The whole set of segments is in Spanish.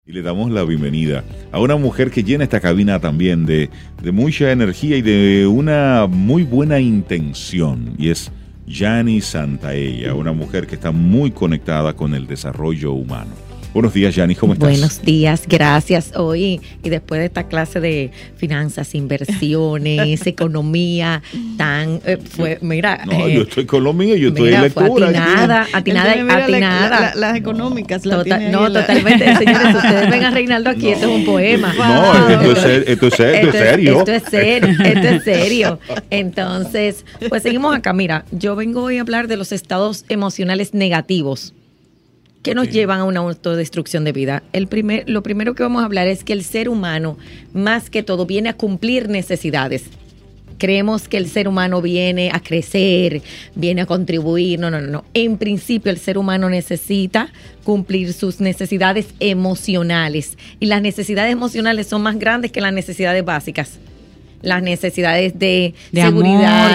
Y le damos la bienvenida a una mujer que llena esta cabina también de mucha energía y de una muy buena intención. Y es Yani Santaella, una mujer que está muy conectada con el desarrollo humano. Buenos días, Yani, ¿cómo estás? Buenos días, gracias. Hoy y después de esta clase de finanzas, inversiones, economía, mira. No, yo estoy con lo mío, yo estoy en lectura. Atinada. Las económicas. Totalmente, señores, ustedes ven a Reinaldo aquí, esto es un poema. No, esto es serio. Esto es serio. Entonces, pues seguimos acá. Mira, yo vengo hoy a hablar de los estados emocionales negativos que nos llevan a una autodestrucción de vida. Lo primero que vamos a hablar es que el ser humano, más que todo, viene a cumplir necesidades. Creemos que el ser humano viene a crecer, viene a contribuir. No. En principio, el ser humano necesita cumplir sus necesidades emocionales. Y las necesidades emocionales son más grandes que las necesidades básicas. Las necesidades de seguridad,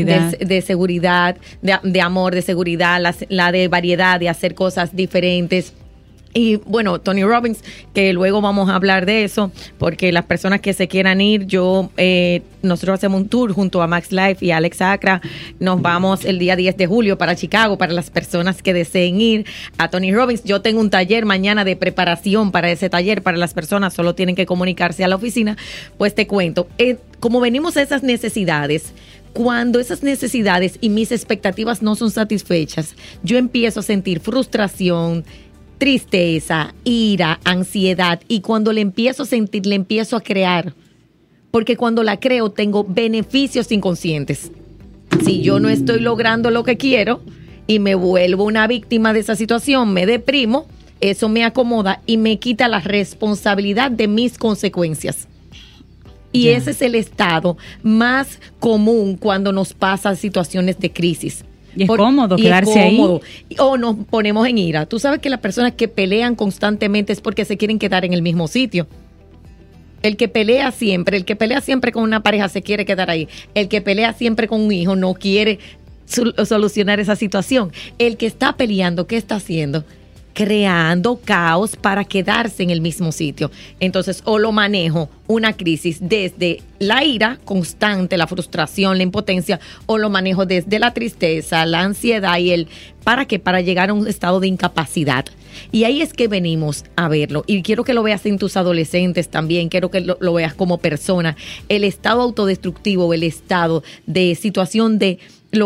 de amor, de seguridad, la de variedad, de hacer cosas diferentes. Y bueno, Tony Robbins, que luego vamos a hablar de eso, porque las personas que se quieran ir, nosotros hacemos un tour junto a Max Life y Alex Acra. Nos vamos el día 10 de julio para Chicago, para las personas que deseen ir a Tony Robbins. Yo tengo un taller mañana de preparación para ese taller, para las personas, solo tienen que comunicarse a la oficina. Pues te cuento, como venimos a esas necesidades, cuando esas necesidades y mis expectativas no son satisfechas, yo empiezo a sentir frustración, tristeza, ira, ansiedad, y cuando le empiezo a sentir, le empiezo a crear, porque cuando la creo tengo beneficios inconscientes. Si yo no estoy logrando lo que quiero y me vuelvo una víctima de esa situación, me deprimo, eso me acomoda y me quita la responsabilidad de mis consecuencias. Y ese es el estado más común cuando nos pasan situaciones de crisis. Y es cómodo quedarse ahí. O nos ponemos en ira. Tú sabes que las personas que pelean constantemente es porque se quieren quedar en el mismo sitio. El que pelea siempre con una pareja se quiere quedar ahí. El que pelea siempre con un hijo no quiere solucionar esa situación. El que está peleando, ¿qué está haciendo? Creando caos para quedarse en el mismo sitio. Entonces, o lo manejo una crisis desde la ira constante, la frustración, la impotencia, o lo manejo desde la tristeza, la ansiedad y ¿para qué? Para llegar a un estado de incapacidad. Y ahí es que venimos a verlo. Y quiero que lo veas en tus adolescentes también, quiero que lo veas como persona. El estado autodestructivo, el estado de situación de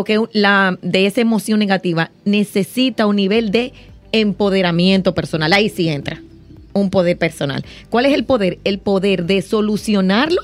esa emoción negativa necesita un nivel de empoderamiento personal. Ahí sí entra un poder personal. ¿Cuál es el poder? El poder de solucionarlo,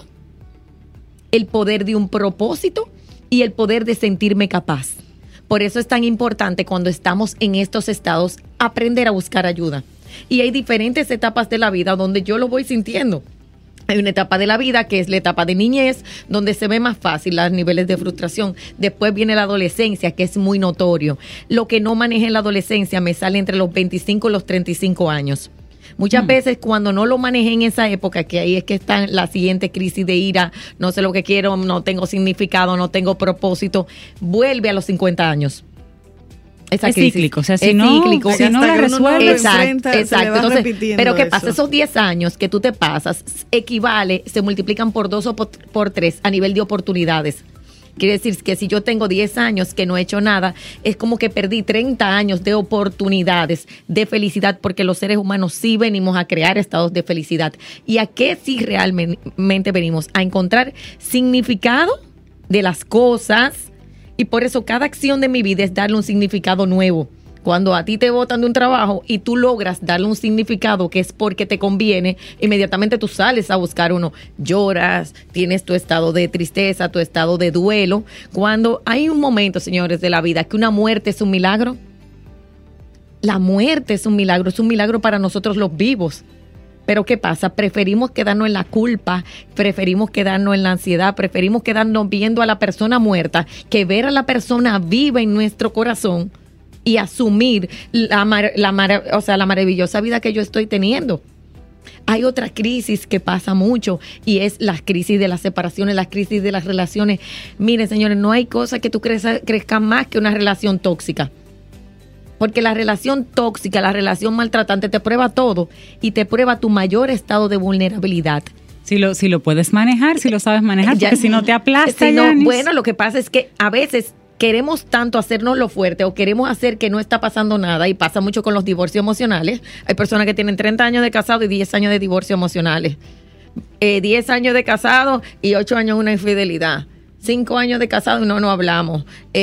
el poder de un propósito y el poder de sentirme capaz. Por eso es tan importante cuando estamos en estos estados aprender a buscar ayuda. Y hay diferentes etapas de la vida donde yo lo voy sintiendo. Hay una etapa de la vida que es la etapa de niñez, donde se ve más fácil los niveles de frustración. Después viene la adolescencia, que es muy notorio. Lo que no manejé en la adolescencia me sale entre los 25 y los 35 años. Muchas veces cuando no lo manejé en esa época, que ahí es que está la siguiente crisis de ira, no sé lo que quiero, no tengo significado, no tengo propósito, vuelve a los 50 años. Esa es crisis. Cíclico, o sea, si no la resuelves, exacto. Entonces, pero ¿qué pasa? Esos 10 años que tú te pasas se multiplican por 2 o por 3 a nivel de oportunidades. Quiere decir que si yo tengo 10 años que no he hecho nada, es como que perdí 30 años de oportunidades de felicidad, porque los seres humanos sí venimos a crear estados de felicidad. ¿Y a qué sí realmente venimos? A encontrar significado de las cosas. Y por eso cada acción de mi vida es darle un significado nuevo. Cuando a ti te botan de un trabajo y tú logras darle un significado que es porque te conviene, inmediatamente tú sales a buscar uno. Lloras, tienes tu estado de tristeza, tu estado de duelo. Cuando hay un momento, señores, de la vida que una muerte es un milagro, la muerte es un milagro para nosotros los vivos. Pero ¿qué pasa? Preferimos quedarnos en la culpa, preferimos quedarnos en la ansiedad, preferimos quedarnos viendo a la persona muerta que ver a la persona viva en nuestro corazón y asumir la maravillosa vida que yo estoy teniendo. Hay otra crisis que pasa mucho y es la crisis de las separaciones, la crisis de las relaciones. Miren, señores, no hay cosa que tú crezcas más que una relación tóxica. Porque la relación tóxica, la relación maltratante te prueba todo y te prueba tu mayor estado de vulnerabilidad. Si lo puedes manejar, si lo sabes manejar, porque si no te aplasta, bueno, lo que pasa es que a veces queremos tanto hacernos lo fuerte o queremos hacer que no está pasando nada, y pasa mucho con los divorcios emocionales. Hay personas que tienen 30 años de casado y 10 años de divorcio emocionales. 10 años de casado y 8 años una infidelidad. 5 años de casado y no hablamos.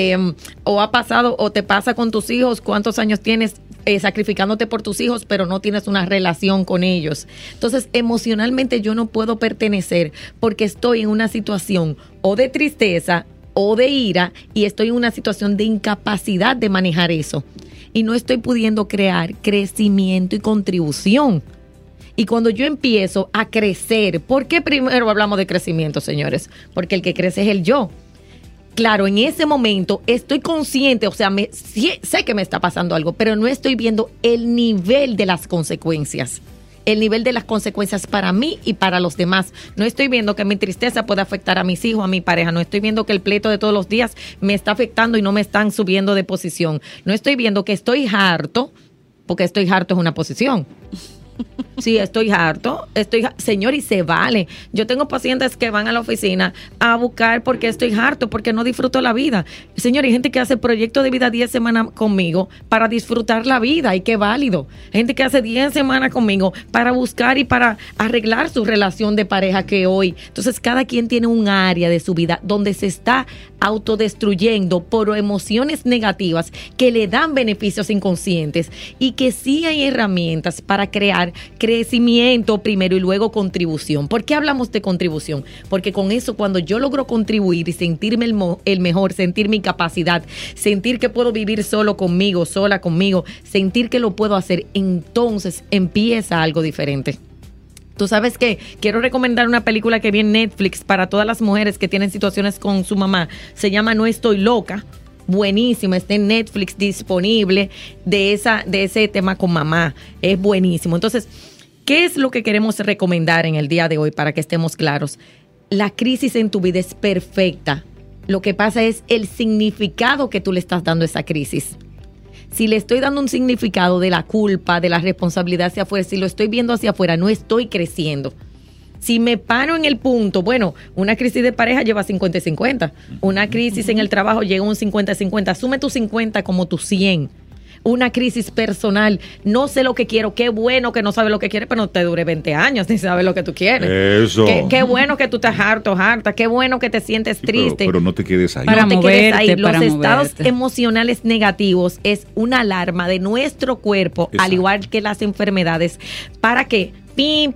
O ha pasado o te pasa con tus hijos, cuántos años tienes sacrificándote por tus hijos, pero no tienes una relación con ellos. Entonces, emocionalmente yo no puedo pertenecer porque estoy en una situación o de tristeza o de ira y estoy en una situación de incapacidad de manejar eso. Y no estoy pudiendo crear crecimiento y contribución. Y cuando yo empiezo a crecer, ¿por qué primero hablamos de crecimiento, señores? Porque el que crece es el yo. Claro, en ese momento estoy consciente, o sea, sé que me está pasando algo, pero no estoy viendo el nivel de las consecuencias. El nivel de las consecuencias para mí y para los demás. No estoy viendo que mi tristeza puede afectar a mis hijos, a mi pareja. No estoy viendo que el pleito de todos los días me está afectando y no me están subiendo de posición. No estoy viendo que estoy harto, porque estoy harto es una posición. Sí, estoy harto, señor, y se vale. Yo tengo pacientes que van a la oficina a buscar porque estoy harto, porque no disfruto la vida. Señor, hay gente que hace proyecto de vida 10 semanas conmigo para disfrutar la vida, y qué válido. Hay gente que hace 10 semanas conmigo para buscar y para arreglar su relación de pareja que hoy. Entonces, cada quien tiene un área de su vida donde se está autodestruyendo por emociones negativas que le dan beneficios inconscientes, y que sí hay herramientas para crear crecimiento primero y luego contribución. ¿Por qué hablamos de contribución? Porque con eso, cuando yo logro contribuir y sentirme el mejor, sentir mi capacidad, sentir que puedo vivir solo conmigo, sola conmigo, sentir que lo puedo hacer, entonces empieza algo diferente. Tú sabes que quiero recomendar una película que vi en Netflix para todas las mujeres que tienen situaciones con su mamá. Se llama No Estoy Loca. Buenísimo, está en Netflix disponible de ese tema con mamá. Es buenísimo. Entonces, ¿qué es lo que queremos recomendar en el día de hoy para que estemos claros? La crisis en tu vida es perfecta. Lo que pasa es el significado que tú le estás dando a esa crisis. Si le estoy dando un significado de la culpa, de la responsabilidad hacia afuera, si lo estoy viendo hacia afuera, no estoy creciendo. Si me paro en el punto, bueno, una crisis de pareja lleva 50 y 50. Una crisis en el trabajo llega un 50 y 50. Asume tu 50 como tu 100. Una crisis personal, no sé lo que quiero, qué bueno que no sabes lo que quieres, pero no te dure 20 años ni sabes lo que tú quieres. Eso. Qué bueno que tú estás harta, qué bueno que te sientes triste. Pero no te quedes ahí. Para no te moverte, quedes ahí. Los para estados moverte. emocionales negativos es una alarma de nuestro cuerpo, Exacto. al igual que las enfermedades, para que pim,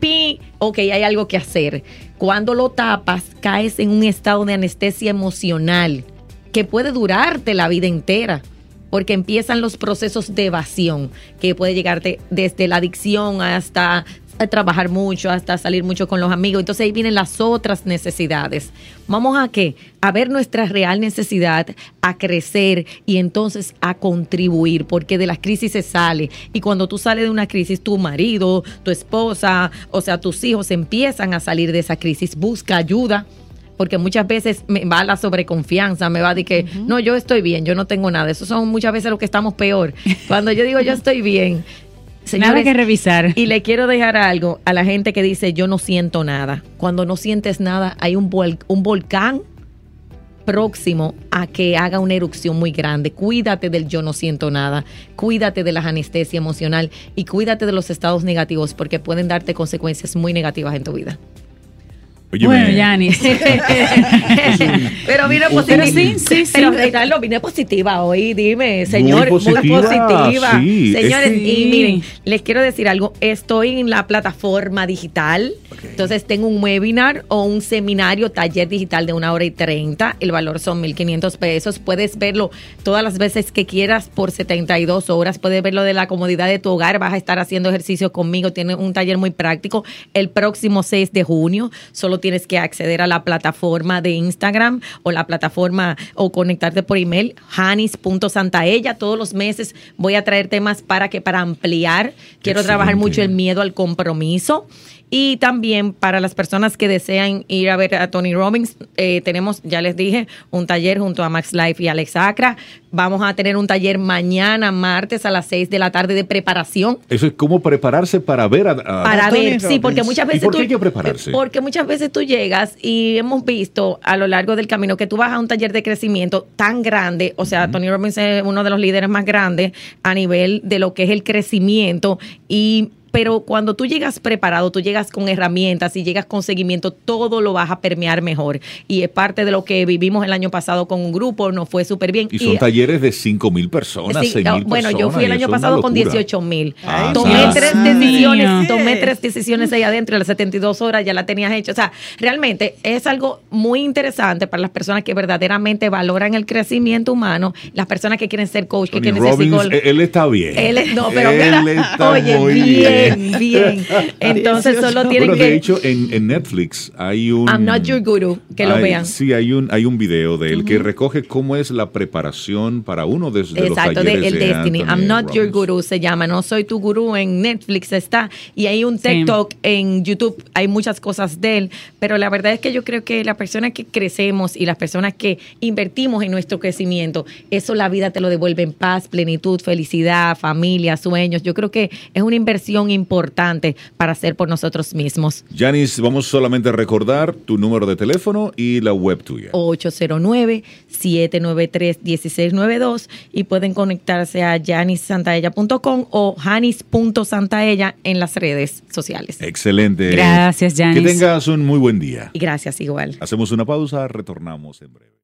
ok, hay algo que hacer. Cuando lo tapas, caes en un estado de anestesia emocional que puede durarte la vida entera, porque empiezan los procesos de evasión, que puede llegarte desde la adicción hasta trabajar mucho, hasta salir mucho con los amigos. Entonces ahí vienen las otras necesidades. Vamos a ¿qué? A ver nuestra real necesidad, a crecer y entonces a contribuir, porque de las crisis se sale. Y cuando tú sales de una crisis, tu marido, tu esposa, o sea, tus hijos empiezan a salir de esa crisis. Busca ayuda. Porque muchas veces me va la sobreconfianza, me va de que, no, yo estoy bien, yo no tengo nada. Eso son muchas veces lo que estamos peor. Cuando yo digo yo estoy bien, señores, nada que revisar. Y le quiero dejar algo a la gente que dice yo no siento nada. Cuando no sientes nada, hay un volcán próximo a que haga una erupción muy grande. Cuídate del yo no siento nada, cuídate de la anestesia emocional y cuídate de los estados negativos, porque pueden darte consecuencias muy negativas en tu vida. Óyeme, Bueno, Yanis. Pero vine positiva. Pero Reinaldo, vine positiva hoy, dime, señor, muy positiva. Sí, señores, sí. y miren, les quiero decir algo, estoy en la plataforma digital, entonces tengo un webinar o un seminario, taller digital de 1 hora y 30, el valor son 1,500 pesos, puedes verlo todas las veces que quieras por 72 horas, puedes verlo de la comodidad de tu hogar, vas a estar haciendo ejercicio conmigo, tiene un taller muy práctico, el próximo 6 de junio, solo tienes que acceder a la plataforma de Instagram o la plataforma o conectarte por email, janis.santaella. Todos los meses voy a traer temas para ampliar. Quiero trabajar mucho el miedo al compromiso. Y también para las personas que desean ir a ver a Tony Robbins, tenemos, ya les dije, un taller junto a Max Life y Alex Acra. Vamos a tener un taller mañana, martes, a las 6 de la tarde de preparación. Eso es como prepararse para ver para Tony ver, Robbins. sí, porque muchas veces ¿Y por qué hay que prepararse? Porque muchas veces tú llegas y hemos visto a lo largo del camino que tú vas a un taller de crecimiento tan grande, o sea, Tony Robbins es uno de los líderes más grandes a nivel de lo que es el crecimiento pero cuando tú llegas preparado, tú llegas con herramientas y llegas con seguimiento, todo lo vas a permear mejor. Y es parte de lo que vivimos el año pasado con un grupo, nos fue súper bien. Y son talleres de 5,000 personas, 6,000 personas. Bueno, yo fui el año pasado con 18,000. Tomé tres decisiones ahí adentro y a las 72 horas ya la tenías hecha. O sea, realmente es algo muy interesante para las personas que verdaderamente valoran el crecimiento humano, las personas que quieren ser coach, que quieren ser psicólogo. Él está bien. Bien. Entonces solo tienen de hecho, en Netflix hay un... I'm Not Your Guru, que lo vean. Sí, hay un video de él que recoge cómo es la preparación para uno de los talleres. Exacto, de el Destiny. I'm Not Robbins. Your Guru se llama. No soy tu gurú. En Netflix está. Y hay un TikTok en YouTube. Hay muchas cosas de él. Pero la verdad es que yo creo que las personas que crecemos y las personas que invertimos en nuestro crecimiento, eso la vida te lo devuelve en paz, plenitud, felicidad, familia, sueños. Yo creo que es una inversión importante para hacer por nosotros mismos. Yanis, vamos solamente a recordar tu número de teléfono y la web tuya. 809-793-1692 y pueden conectarse a janissantaella.com o janis.santaella en las redes sociales. Excelente. Gracias, Yanis. Que tengas un muy buen día. Y gracias igual. Hacemos una pausa, retornamos en breve.